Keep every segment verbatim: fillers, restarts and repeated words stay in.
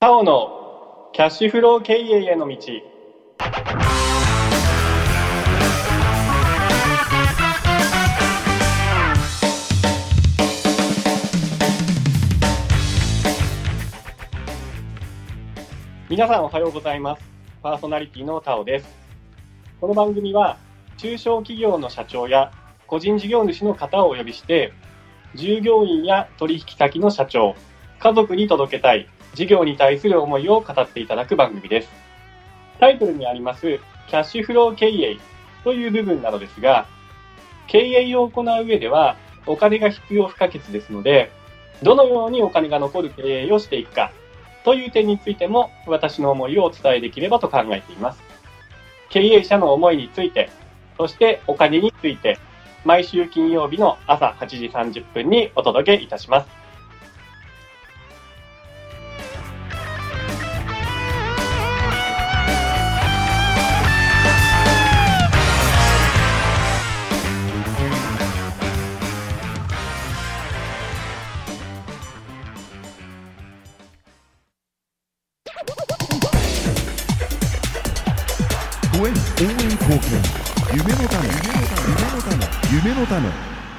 タオのキャッシュフロー経営への道。皆さんおはようございます。パーソナリティのタオです。この番組は中小企業の社長や個人事業主の方をお呼びして、従業員や取引先の社長、家族に届けたい事業に対する思いを語っていただく番組です。タイトルにありますキャッシュフロー経営という部分なのですが、経営を行う上ではお金が必要不可欠ですので、どのようにお金が残る経営をしていくかという点についても私の思いをお伝えできればと考えています。経営者の思いについて、そしてお金について、毎週金曜日の朝はちじさんじゅっぷんにお届けいたします。 応援貢献、夢のため、夢のため、夢のため。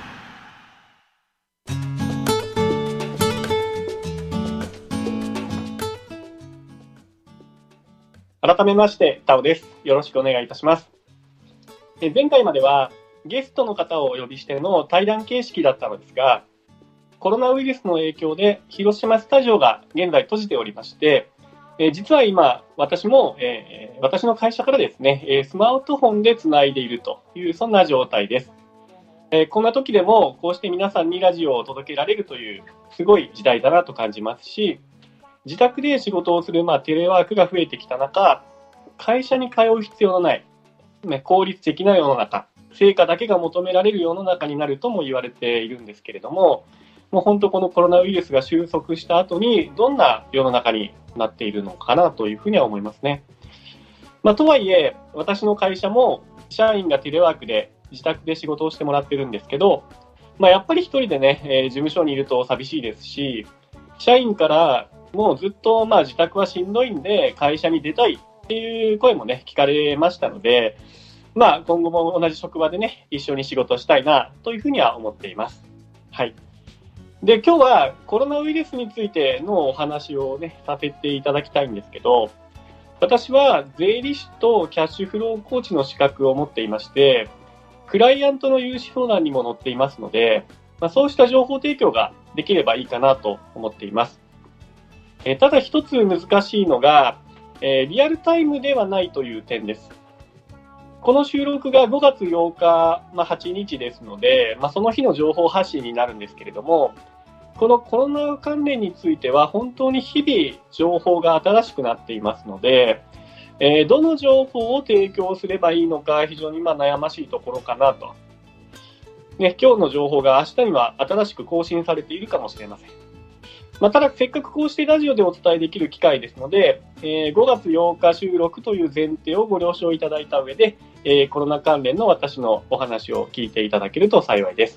改めましてタオです。よろしくお願いいたします。え前回まではゲストの方をお呼びしての対談形式だったのですが、コロナウイルスの影響で広島スタジオが現在閉じておりまして、え実は今私も、えー、私の会社からですね、えスマートフォンでつないでいるというそんな状態です。えー、こんな時でもこうして皆さんにラジオを届けられるというすごい時代だなと感じますし、自宅で仕事をする、まあ、テレワークが増えてきた中、会社に通う必要のない、ね、効率的な世の中、成果だけが求められる世の中になるとも言われているんですけれども、もう本当このコロナウイルスが収束した後にどんな世の中になっているのかなというふうには思いますね。まあ、とはいえ私の会社も社員がテレワークで自宅で仕事をしてもらってるんですけど、まあ、やっぱり一人でね、えー、事務所にいると寂しいですし、社員からもうずっとまあ自宅はしんどいんで会社に出たいっていう声もね聞かれましたので、まあ、今後も同じ職場でね一緒に仕事したいなというふうには思っています。はい。で、今日はコロナウイルスについてのお話をねさせていただきたいんですけど、私は税理士とキャッシュフローコーチの資格を持っていまして、クライアントの融資相談にも載っていますので、まあ、そうした情報提供ができればいいかなと思っています。えー、ただ一つ難しいのが、えー、リアルタイムではないという点です。この収録がごがつようか、まあ、はちにちですので、まあ、その日の情報発信になるんですけれども、このコロナ関連については本当に日々情報が新しくなっていますので、えー、どの情報を提供すればいいのか非常にまあ悩ましいところかなと。ね、今日の情報が明日には新しく更新されているかもしれません。まあ、ただせっかくこうしてラジオでお伝えできる機会ですので、えー、ごがつようか収録という前提をご了承いただいた上で、えー、コロナ関連の私のお話を聞いていただけると幸いです。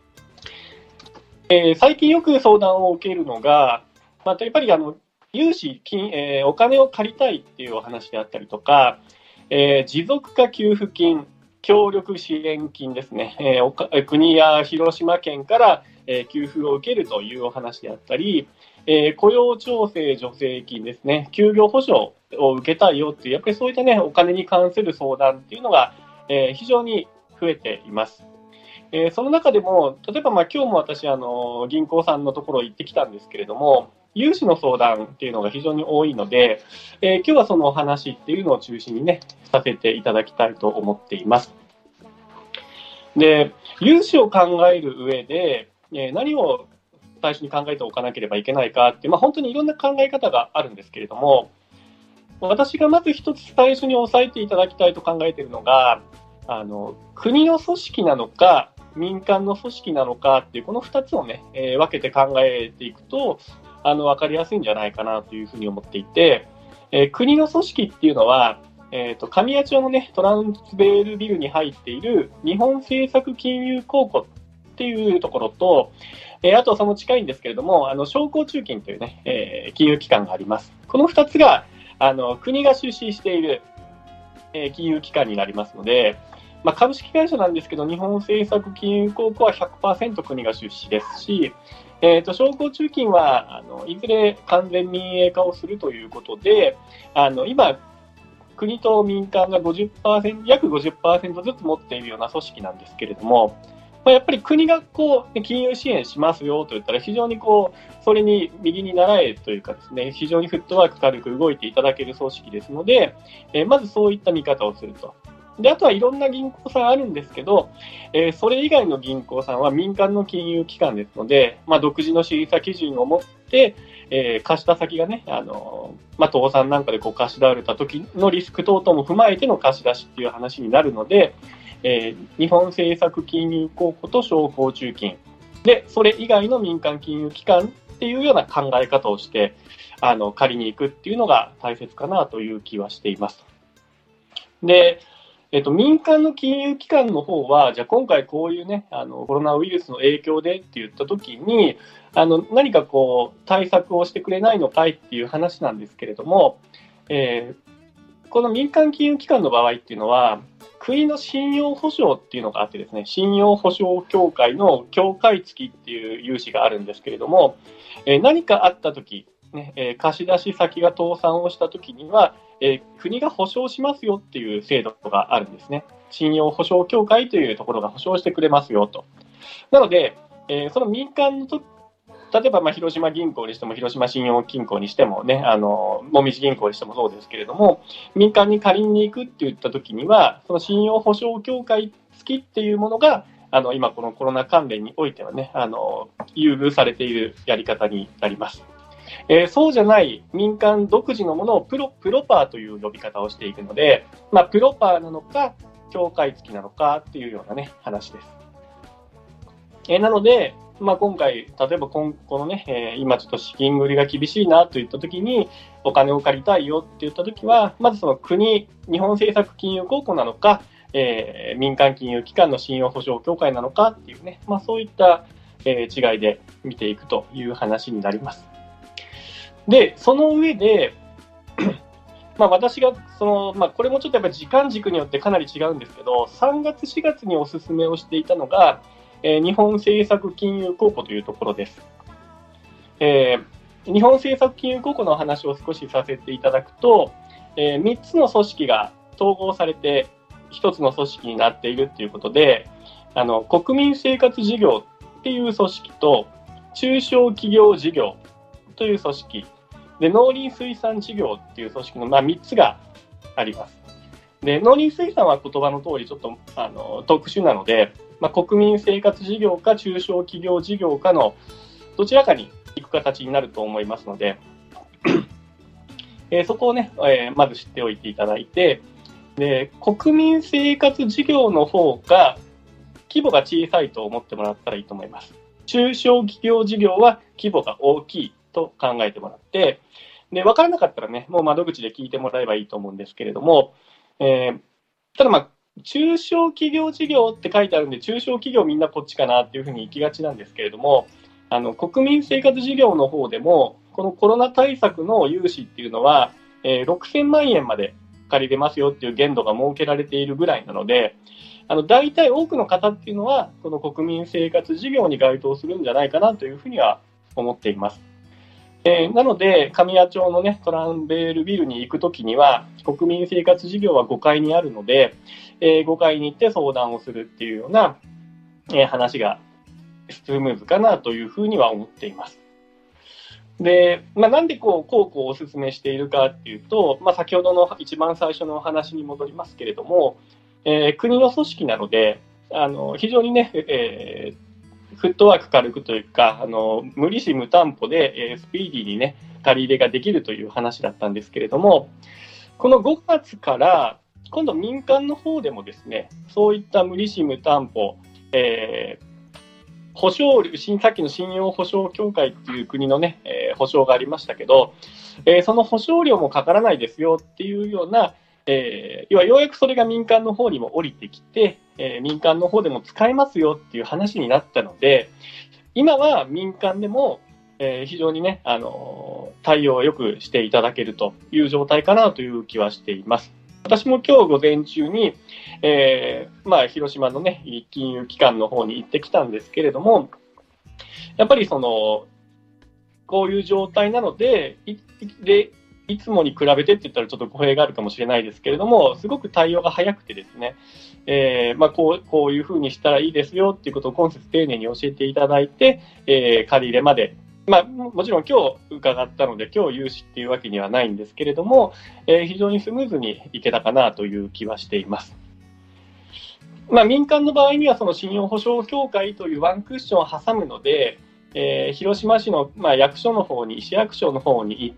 えー、最近よく相談を受けるのが、まあ、やっぱりあの融資金、えー、お金を借りたいっていうお話であったりとか、えー、持続化給付金、協力支援金ですね、えー、おか国や広島県から、えー、給付を受けるというお話であったり、えー、雇用調整助成金ですね、休業補助を受けたいよっていう、やっぱりそういったね、お金に関する相談っていうのが、えー、非常に増えています。えー、その中でも、例えばまあ今日も私、あの銀行さんのところ行ってきたんですけれども、融資の相談っていうのが非常に多いので、えー、今日はそのお話っていうのを中心にね、させていただきたいと思っています。で、融資を考える上で、えー、何を最初に考えておかなければいけないかって、まあ、本当にいろんな考え方があるんですけれども、私がまず一つ最初に押さえていただきたいと考えているのが、あの国の組織なのか民間の組織なのかっていうこのふたつをね、えー、分けて考えていくとあの分かりやすいんじゃないかなというふうに思っていて、えー、国の組織っていうのは、えーと、神谷町のねトランスベールビルに入っている日本政策金融公庫っっていうところと、えー、あとその近いんですけれども、あの商工中金というね、えー、金融機関があります。このふたつがあの国が出資している、えー、金融機関になりますので、まあ、株式会社なんですけど、日本政策金融公庫は ひゃくパーセント 国が出資ですし、えー、と商工中金はあのいずれ完全民営化をするということで、あの今、国と民間が ごじゅっパーセント、約 ごじゅっパーセント ずつ持っているような組織なんですけれども、まあ、やっぱり国がこう金融支援しますよと言ったら、非常にこうそれに右に習えというかですね、非常にフットワーク軽く動いていただける組織ですので、えー、まずそういった見方をすると。で、あとはいろんな銀行さんあるんですけど、えー、それ以外の銀行さんは民間の金融機関ですので、まあ、独自の審査基準を持って、えー、貸した先がね、あのーまあ、倒産なんかでこう貸し出された時のリスク等々も踏まえての貸し出しっていう話になるので、えー、日本政策金融公庫と商工中金で、それ以外の民間金融機関っていうような考え方をして、あの借りに行くっていうのが大切かなという気はしています。で、えっと、民間の金融機関の方は、じゃあ今回こういうね、あのコロナウイルスの影響でって言ったときに、あの何かこう対策をしてくれないのかいっていう話なんですけれども、えー、この民間金融機関の場合っていうのは、国の信用保証っていうのがあってですね、信用保証協会の協会付きっていう融資があるんですけれども、えー、何かあったとき、ねえー、貸し出し先が倒産をしたときには、えー、国が保証しますよっていう制度があるんですね。信用保証協会というところが保証してくれますよと。なので、えー、その民間のと例えばまあ広島銀行にしても広島信用金庫にしてもね、あのもみじ銀行にしてもそうですけれども、民間に借りに行くって言ったときには、その信用保証協会付きっていうものが、あの今このコロナ関連においてはね、あの優遇されているやり方になります。えー、そうじゃない民間独自のものをプロ、プロパーという呼び方をしていくので、まあ、プロパーなのか協会付きなのかっていうようなね話です。えー、なので、まあ、今回例えばこのね、えー、今ちょっと資金繰りが厳しいなといったときにお金を借りたいよって言ったときは、まずその国、日本政策金融公庫なのか、えー、民間金融機関の信用保証協会なのかっていうね、まあ、そういった、えー、違いで見ていくという話になります。で、その上で、まあ、私がその、まあ、これもちょっとやっぱり時間軸によってかなり違うんですけど、さんがつ、しがつにお勧めをしていたのが、えー、日本政策金融公庫というところです。えー、日本政策金融公庫の話を少しさせていただくと、えー、みっつの組織が統合されてひとつの組織になっているということで、あの国民生活事業っていう組織と中小企業事業という組織で、農林水産事業っていう組織の、まあ、みっつがあります。で、農林水産は言葉の通りちょっとあの特殊なので、まあ、国民生活事業か中小企業事業かのどちらかに行く形になると思いますので、えー、そこをね、えー、まず知っておいていただいて、で、国民生活事業の方が規模が小さいと思ってもらったらいいと思います。中小企業事業は規模が大きいと考えてもらって、で、分からなかったらね、もう窓口で聞いてもらえばいいと思うんですけれども、えー、ただまあ、中小企業事業って書いてあるんで、中小企業みんなこっちかなっていうふうに行きがちなんですけれども、あの、国民生活事業の方でも、このコロナ対策の融資っていうのは、えー、ろくせんまんえんまで借りれますよっていう限度が設けられているぐらいなので、あの、大体多くの方っていうのは、この国民生活事業に該当するんじゃないかなというふうには思っています。えー、なので、神谷町のね、トランベールビルに行くときには、国民生活事業はごかいにあるので、えー、ごかいに行って相談をするっていうような、えー、話がスムーズかなというふうには思っています。で、まあ、なんでこう、こうこうお勧めしているかっていうと、まあ、先ほどの一番最初の話に戻りますけれども、えー、国の組織なので、あの、非常にね、えーフットワーク軽くというか、あの無利子無担保で、えー、スピーディーにね、借り入れができるという話だったんですけれども、このごがつから今度民間の方でもですね、そういった無利子無担保、えー、保証料、さっきの信用保証協会っていう国のね、えー、保証がありましたけど、えー、その保証料もかからないですよっていうような、 えー、要はようやくそれが民間の方にも降りてきて、えー、民間の方でも使えますよっていう話になったので、今は民間でも、えー、非常にね、あのー、対応をよくしていただけるという状態かなという気はしています。私も今日午前中に、えー、まあ、広島のね、金融機関の方に行ってきたんですけれども、やっぱりその、こういう状態なので、いでいつもに比べてって言ったらちょっと語弊があるかもしれないですけれども、すごく対応が早くてですね、えーまあ、こう、こういうふうにしたらいいですよっていうことを今節丁寧に教えていただいて、えー、借り入れまで、まあ、もちろん今日伺ったので今日融資っていうわけにはないんですけれども、えー、非常にスムーズにいけたかなという気はしています。まあ、民間の場合にはその信用保証協会というワンクッションを挟むので、えー、広島市の、まあ、役所の方に、市役所の方に行って、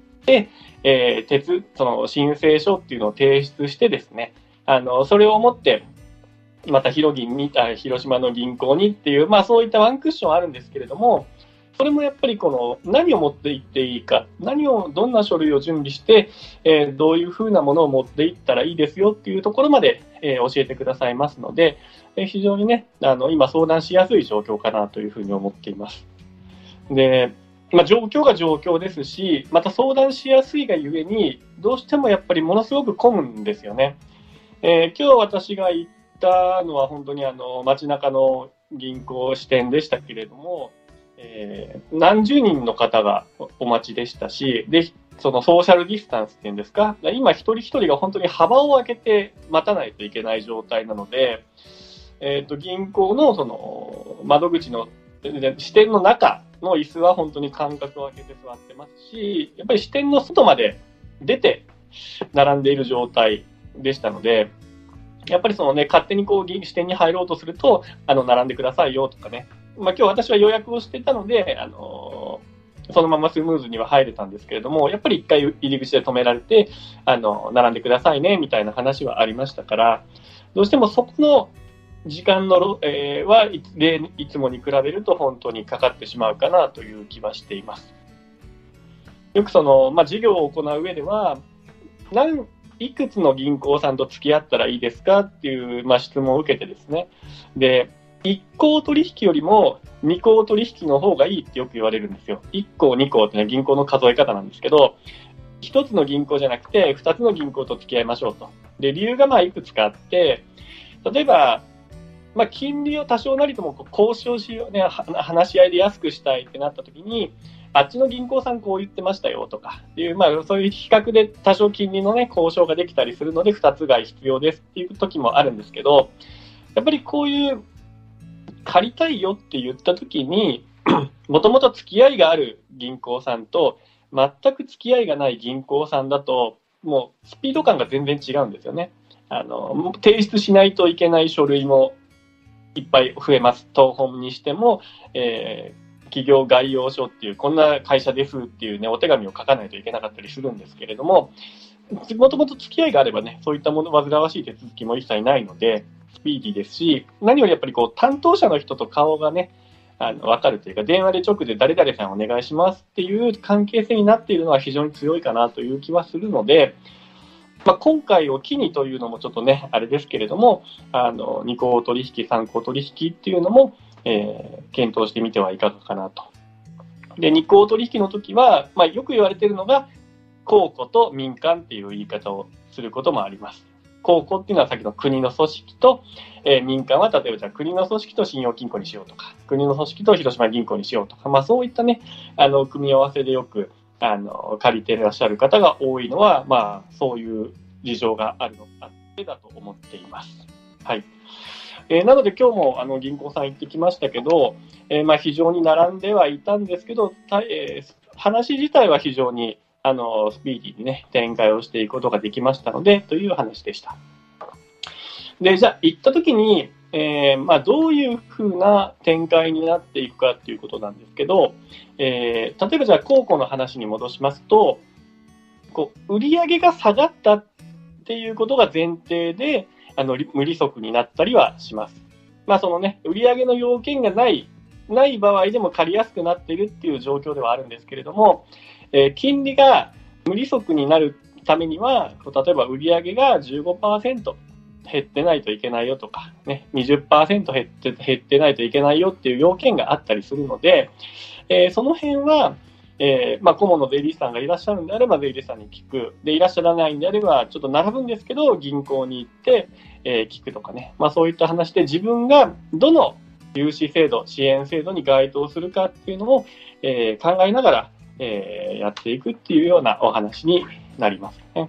えー、鉄その申請書っていうのを提出してですね、あのそれを持ってまた広銀にあ広島の銀行にっていう、まあ、そういったワンクッションあるんですけれども、それもやっぱりこの何を持っていっていいか、何をどんな書類を準備して、えー、どういうふうなものを持っていったらいいですよっていうところまで、えー、教えてくださいますので、えー、非常にね、あの今相談しやすい状況かなというふうに思っています。で、まあ、状況が状況ですし、また相談しやすいがゆえに、どうしてもやっぱりものすごく混むんですよね。えー、今日私が行ったのは本当にあの街中の銀行支店でしたけれども、えー、何十人の方がお待ちでしたし、で、そのソーシャルディスタンスっていうんですか、今一人一人が本当に幅を空けて待たないといけない状態なので、えーと、銀行のその窓口の支店の中の椅子は本当に間隔を空けて座ってますし、やっぱり支店の外まで出て並んでいる状態でしたので、やっぱりそのね、勝手にこう支店に入ろうとすると、あの、並んでくださいよとかね。まあ今日私は予約をしてたので、あのー、そのままスムーズには入れたんですけれども、やっぱり一回入り口で止められて、あの、並んでくださいね、みたいな話はありましたから、どうしてもそこの時間の、えー、はいつ、いつもに比べると本当にかかってしまうかなという気はしています。よくその、まあ事業を行う上では、何、いくつの銀行さんと付き合ったらいいですかっていう、まあ、質問を受けてですね。で、いっ項取引よりもに項取引の方がいいってよく言われるんですよ。いっ項、に項ってのは銀行の数え方なんですけど、ひとつの銀行じゃなくてふたつの銀行と付き合いましょうと。で、理由がまあいくつかあって、例えば、まあ、金利を多少なりとも交渉しようね、話し合いで安くしたいってなった時に、あっちの銀行さんこう言ってましたよとかっていう、まあそういう比較で多少金利のね、交渉ができたりするのでふたつ買い必要ですっていう時もあるんですけど、やっぱりこういう借りたいよって言った時に、もともと付き合いがある銀行さんと全く付き合いがない銀行さんだと、もうスピード感が全然違うんですよね。あの、提出しないといけない書類もいっぱい増えます。当本にしても、えー企業概要書っていうこんな会社ですっていうねお手紙を書かないといけなかったりするんですけれども、もともと付き合いがあればねそういったもの煩わしい手続きも一切ないのでスピーディーですし、何よりやっぱりこう担当者の人と顔がねあの分かるというか、電話で直で誰々さんお願いしますっていう関係性になっているのは非常に強いかなという気はするので、まあ、今回を機にというのもちょっとねあれですけれども、あのに項取引さん項取引っていうのもえー、検討してみてはいかがかなと。で、に項取引の時は、まあ、よく言われているのが公庫と民間っていう言い方をすることもあります。公庫っていうのは先の国の組織と、えー、民間は例えばじゃあ国の組織と信用金庫にしようとか、国の組織と広島銀行にしようとか、まあそういったね、あの組み合わせでよくあの借りていらっしゃる方が多いのは、まあそういう事情があるのあってだと思っています。はい。えー、なので今日もあの銀行さん行ってきましたけど、えー、まあ非常に並んではいたんですけど、えー、話自体は非常にあのスピーディーにね展開をしていくことができましたのでという話でした。で、じゃあ行った時に、えーまあ、どういうふうな展開になっていくかっていうことなんですけど、えー、例えばじゃあ公庫の話に戻しますと、こう売上が下がったっていうことが前提であの無利息になったりはします。まあそのね、売上の要件がないない場合でも借りやすくなっているっていう状況ではあるんですけれども、えー、金利が無利息になるためには、例えば売上が じゅうごパーセント 減ってないといけないよとか、ね、にじゅっパーセント 減って、減ってないといけないよっていう要件があったりするので、えー、その辺は、えーまあ、顧問の税理士さんがいらっしゃるんであれば税理士さんに聞く。で、いらっしゃらないんであれば、ちょっと並ぶんですけど、銀行に行って、えー、聞くとかね。まあ、そういった話で自分がどの融資制度、支援制度に該当するかっていうのを、えー、考えながら、えー、やっていくっていうようなお話になりますね。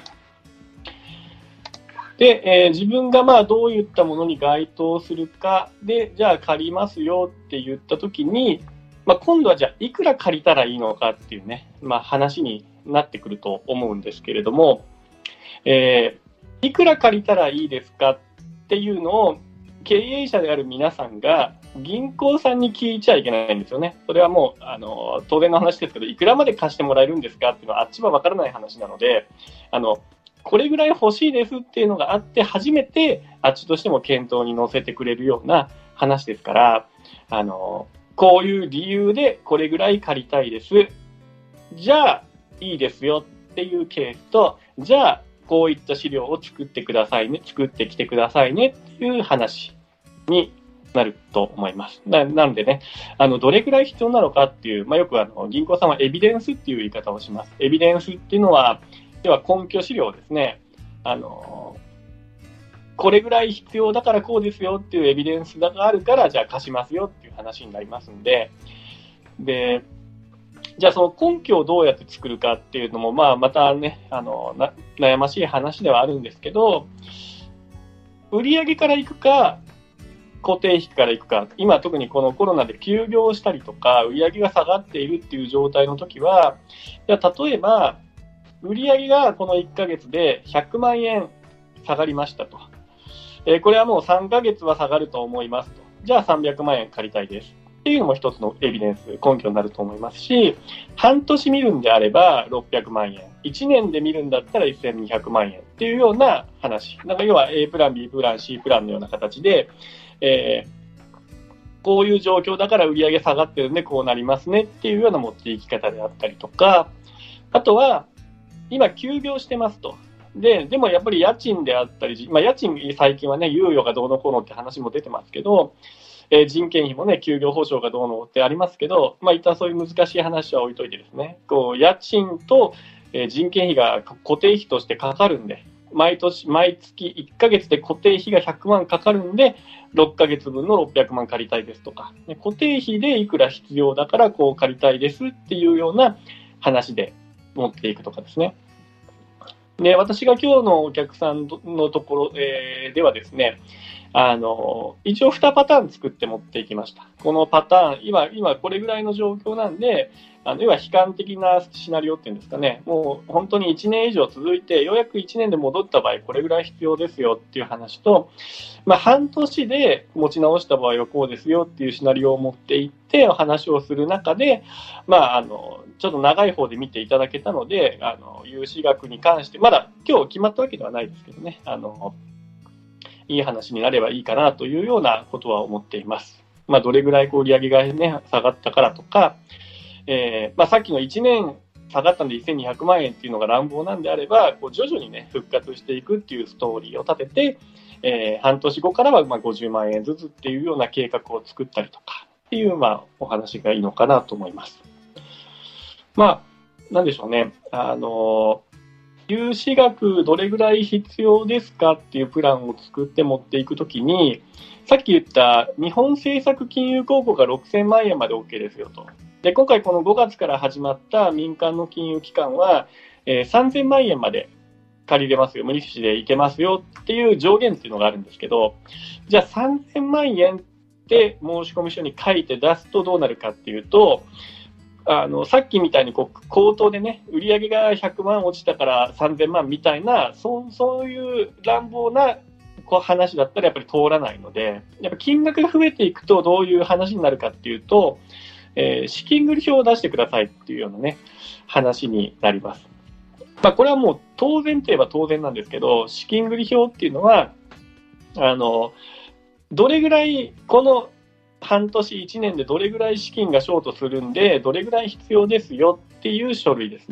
で、えー、自分がまあどういったものに該当するかで、じゃあ借りますよって言ったときに、まあ、今度はじゃあいくら借りたらいいのかっていうね、まあ、話になってくると思うんですけれども、えー、いくら借りたらいいですかっていうのを経営者である皆さんが銀行さんに聞いちゃいけないんですよね。それはもうあの当然の話ですけど、いくらまで貸してもらえるんですかっていうのはあっちは分からない話なので、あのこれぐらい欲しいですっていうのがあって初めてあっちとしても検討に乗せてくれるような話ですから、あのこういう理由でこれぐらい借りたいです。じゃあいいですよっていうケースと、じゃあこういった資料を作ってくださいね、作ってきてくださいねっていう話になると思います。な, なのでね、あのどれぐらい必要なのかっていう、まあ、よくあの銀行さんはエビデンスっていう言い方をします。エビデンスっていうのは、要は根拠資料ですね。あのこれぐらい必要だからこうですよっていうエビデンスがあるから、じゃあ貸しますよっていう話になりますんで、で、じゃあその根拠をどうやって作るかっていうのも、まあまたね、あのな悩ましい話ではあるんですけど、売上からいくか、固定費からいくか、今特にこのコロナで休業したりとか、売上が下がっているっていう状態の時は、じゃあ例えば、売上がこのいっかげつでひゃくまんえん下がりましたと。えー、これはもうさんかげつは下がると思いますと。じゃあさんびゃくまんえん借りたいです。っていうのも一つのエビデンス、根拠になると思いますし、半年見るんであればろっぴゃくまんえん、いちねんで見るんだったらせんにひゃくまんえんっていうような話。なんか要は A プラン、B プラン、C プランのような形で、えー、こういう状況だから売上下がってるんでこうなりますねっていうような持っていき方であったりとか、あとは今休業してますと。で、でもやっぱり家賃であったり、まあ、家賃最近はね、猶予がどうのこうのって話も出てますけど、えー、人件費もね、休業保障がどうのってありますけど、まあ、一旦そういう難しい話は置いといてですね、こう、家賃と、えー、人件費が固定費としてかかるんで、毎年、毎月いっかげつで固定費がひゃくまんかかるんで、ろっかげつぶんのろっぴゃくまん借りたいですとか、固定費でいくら必要だからこう借りたいですっていうような話で持っていくとかですね。で、私が今日のお客さんのところ、えー、ではですね、あの、一応にパターン作って持っていきました。このパターン、今、今これぐらいの状況なんで、あの、要は悲観的なシナリオっていうんですかね、もう本当にいちねん以上続いて、ようやくいちねんで戻った場合、これぐらい必要ですよっていう話と、まあ、半年で持ち直した場合はこうですよっていうシナリオを持っていって、話をする中で、まあ、あの、ちょっと長い方で見ていただけたので、あの、融資額に関して、まだ今日決まったわけではないですけどね、あの、いい話になればいいかなというようなことは思っています。まあ、どれぐらいこう売上がね、下がったからとか、えー、まあ、さっきのいちねん下がったんでせんにひゃくまんえんっていうのが乱暴なんであれば、こう徐々にね、復活していくっていうストーリーを立てて、えー、半年後からはまあごじゅうまんえんずつっていうような計画を作ったりとかっていう、まあ、お話がいいのかなと思います。まあ、なんでしょうね。あの、融資額どれぐらい必要ですかっていうプランを作って持っていくときに、さっき言った日本政策金融公庫がろくせんまんえんまで OK ですよと。で、今回このごがつから始まった民間の金融機関は、えー、さんぜんまんえんまで借りれますよ、無利子でいけますよっていう上限っていうのがあるんですけど、じゃあさんぜんまんえんって申込書に書いて出すとどうなるかっていうと、あのさっきみたいにこう口頭でね、売上がひゃくまん落ちたからさんぜんまんみたいな、そう、そういう乱暴なこう話だったらやっぱり通らないので、やっぱ金額が増えていくとどういう話になるかっていうと、えー、資金繰り表を出してくださいっていうようなね、話になります。まあ、これはもう当然といえば当然なんですけど、資金繰り表っていうのは、あの、どれぐらい、この半年いちねんでどれぐらい資金がショートするんで、どれぐらい必要ですよっていう書類ですね。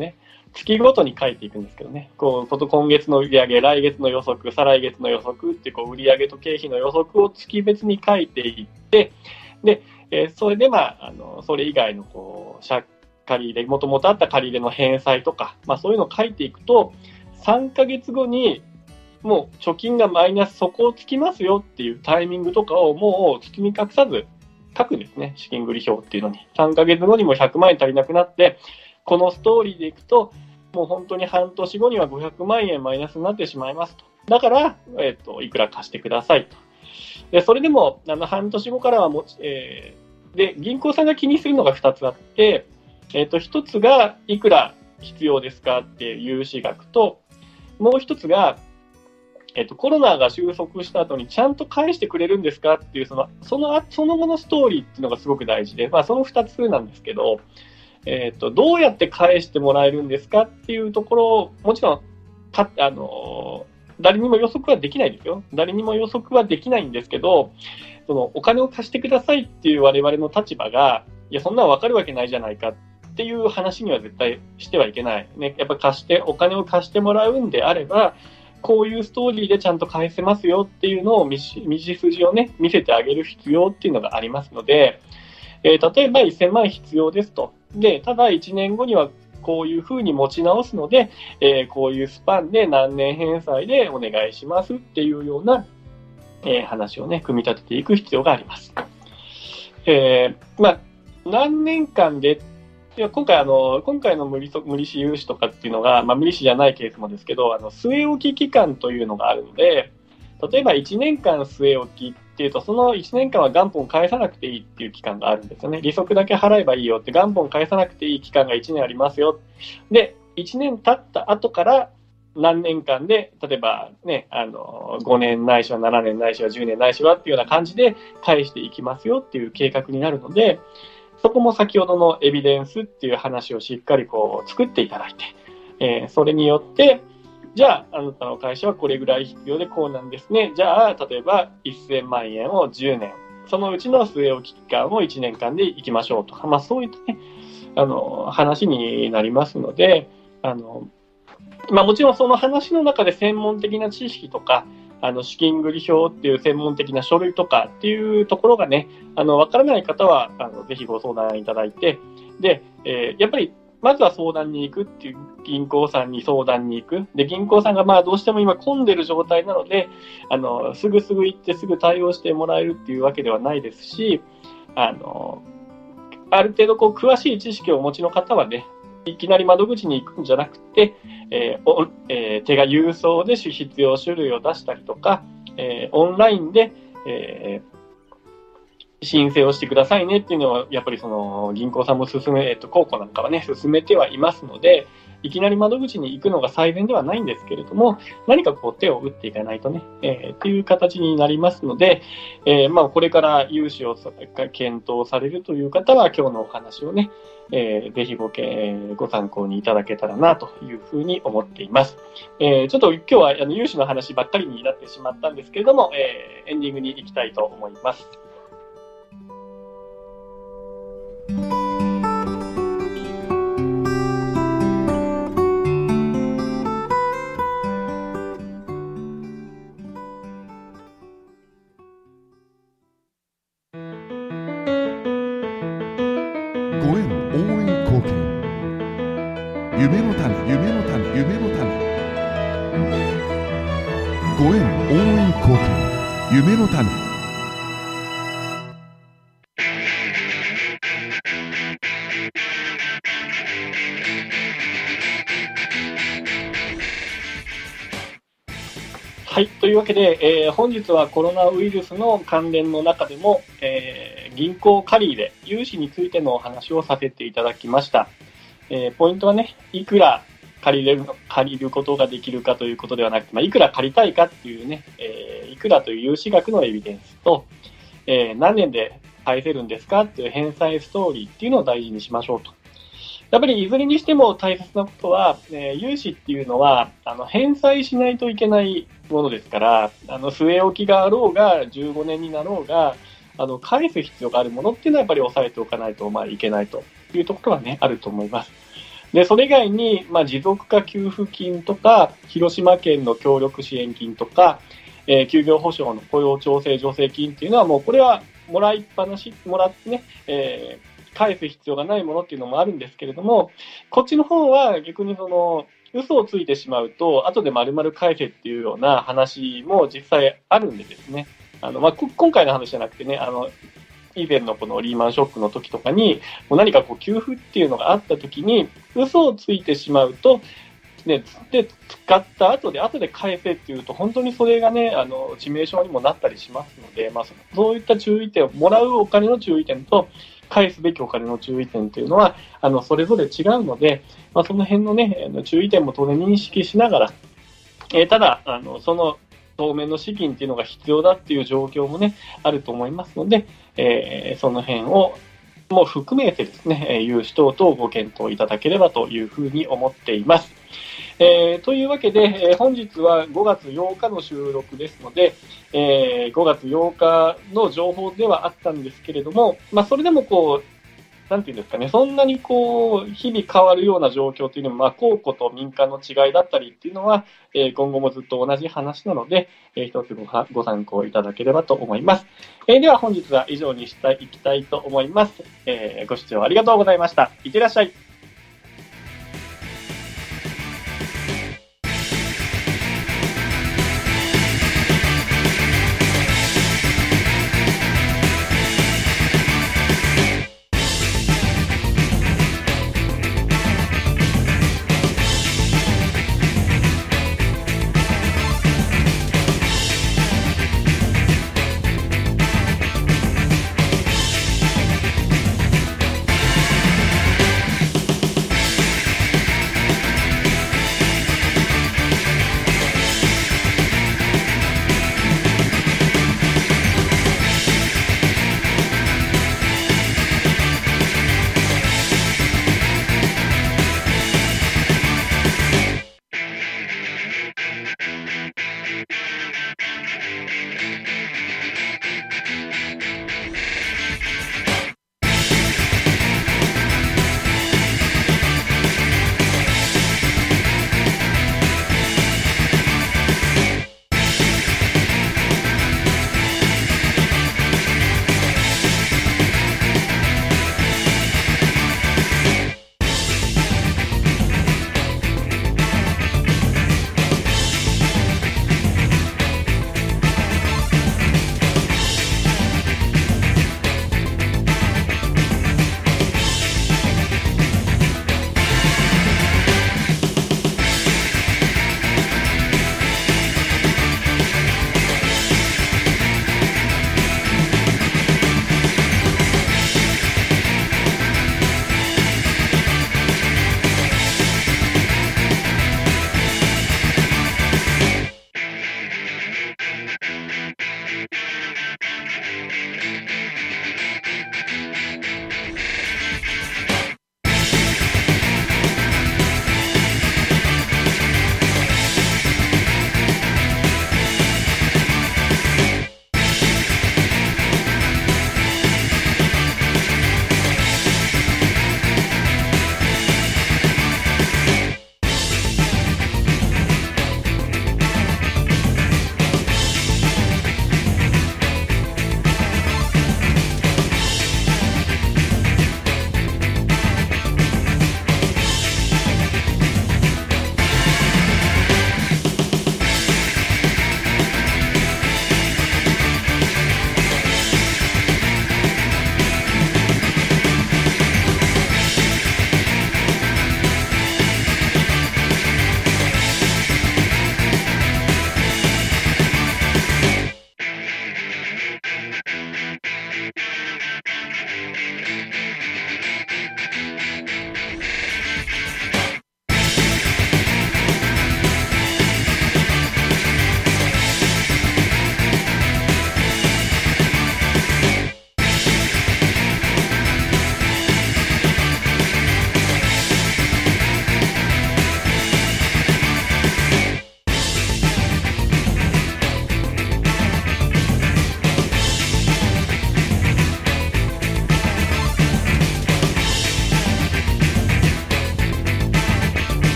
月ごとに書いていくんですけどね、こう、こと今月の売上、来月の予測、再来月の予測ってこう売上と経費の予測を月別に書いていって、で、えー、それでまあ、あの、それ以外のこう、借借り入れ、もともとあった借り入れの返済とか、まあそういうのを書いていくと、さんかげつごにもう貯金がマイナス底をつきますよっていうタイミングとかをもう包み隠さず書くんですね、資金繰り表っていうのに。さんかげつごにもひゃくまんえん足りなくなって、このストーリーでいくと、もう本当に半年後にはごひゃくまんえんマイナスになってしまいますと。だから、えっと、いくら貸してくださいと。で、それでも、あの、半年後からはも、えー、で、銀行さんが気にするのがふたつあって、えっと、ひとつが、いくら必要ですかっていう融資額と、もうひとつが、えっと、コロナが収束した後にちゃんと返してくれるんですかっていう、その、その、その後のストーリーっていうのがすごく大事で、まあ、そのふたつなんですけど、えっと、どうやって返してもらえるんですかっていうところを、もちろん、か、あの、誰にも予測はできないですよ。誰にも予測はできないんですけど、その、お金を貸してくださいっていう我々の立場が、いや、そんなの分かるわけないじゃないかっていう話には絶対してはいけない。ね、やっぱ貸して、お金を貸してもらうんであれば、こういうストーリーでちゃんと返せますよっていうのを道筋をね、見せてあげる必要っていうのがありますので、えー、例えばせんまん必要ですと。で、ただいちねんごにはこういうふうに持ち直すので、えー、こういうスパンで何年返済でお願いしますっていうような、えー、話をね、組み立てていく必要があります。えー、まあ、何年間で、いや今回あの、今回の無利、無利子融資とかっていうのが、まあ、無利子じゃないケースもですけど、あの、据え置き期間というのがあるので、例えばいちねんかん据え置きっていうと、そのいちねんかんは元本返さなくていいっていう期間があるんですよね。利息だけ払えばいいよって、元本返さなくていい期間がいちねんありますよ。で、いちねん経った後から何年間で、例えばね、あの、ごねんないしはななねんないしはじゅうねんないしはっていうような感じで返していきますよっていう計画になるので、そこも先ほどのエビデンスっていう話をしっかりこう作っていただいて、えー、それによって、じゃあ、あなたの会社はこれぐらい必要でこうなんですね。じゃあ、例えばせんまんえんをじゅうねん、そのうちの据え置き期間をいちねんかんでいきましょうとか、まあそういったね、あの、話になりますので、あの、まあもちろんその話の中で専門的な知識とか、あの、資金繰り表っていう専門的な書類とかっていうところがね、あの、わからない方は、あの、ぜひご相談いただいて、で、えー、やっぱり、まずは相談に行くっていう、銀行さんに相談に行く。で、銀行さんがまあどうしても今混んでる状態なので、あの、すぐすぐ行ってすぐ対応してもらえるっていうわけではないですし、あの、ある程度こう詳しい知識をお持ちの方はね、いきなり窓口に行くんじゃなくて、えーおえー、手が郵送で必要書類を出したりとか、えー、オンラインで、えー申請をしてくださいねっていうのは、やっぱりその銀行さんも進め、えっと、公庫なんかはね、進めてはいますので、いきなり窓口に行くのが最善ではないんですけれども、何かこう手を打っていかないとね、えー、っていう形になりますので、えー、まあこれから融資を検討されるという方は、今日のお話をね、えー、ぜひごけご参考にいただけたらなというふうに思っています。えー、ちょっと今日はあの融資の話ばっかりになってしまったんですけれども、えー、エンディングに行きたいと思います。 ご縁応援貢献夢の種夢の種夢の種ご縁応援貢献夢の種はい。というわけで、えー、本日はコロナウイルスの関連の中でも、えー、銀行借り入れ、融資についてのお話をさせていただきました。えー、ポイントはね、いくら借りれるの、借りることができるかということではなくて、まあ、いくら借りたいかっていうね、えー、いくらという融資額のエビデンスと、えー、何年で返せるんですかっていう返済ストーリーっていうのを大事にしましょうと。やっぱりいずれにしても大切なことは、えー、融資っていうのは、あの、返済しないといけないものですから、あの、据え置きがあろうが、じゅうごねんになろうが、あの、返す必要があるものっていうのはやっぱり抑えておかないと、まあ、いけないというところはね、あると思います。 で、それ以外に、まあ、持続化給付金とか、広島県の協力支援金とか、えー、休業保障の雇用調整助成金っていうのは、もうこれはもらいっぱなし、もらってね、えー、返す必要がないものっていうのもあるんですけれども、こっちの方は逆にその、嘘をついてしまうと、後で丸々返せっていうような話も実際あるんでですね、あの、まあ、今回の話じゃなくてね、あの、以前のこのリーマンショックの時とかに、もう何かこう給付っていうのがあった時に、嘘をついてしまうと、ね、で、使った後で、後で返せっていうと、本当にそれがね、あの、致命傷にもなったりしますので、まあ、そういった注意点を、もらうお金の注意点と、返すべきお金の注意点っていうのは、あの、それぞれ違うので、まあ、その辺のね、注意点も当然認識しながら、えー、ただ、あの、その、当面の資金っていうのが必要だっていう状況もね、あると思いますので、えー、その辺を、も含めてですね、融資等々ご検討いただければというふうに思っています。えー、というわけで、えー、本日はごがつようかの収録ですので、えー、ごがつようかの情報ではあったんですけれども、まあ、それでもこう、なんていうんですかね、そんなにこう、日々変わるような状況というのも、まあ、公庫と民間の違いだったりっていうのは、えー、今後もずっと同じ話なので、えー、一つ ご, ご参考いただければと思います。えー、では本日は以上にしていきたいと思います。えー、ご視聴ありがとうございました。いってらっしゃい。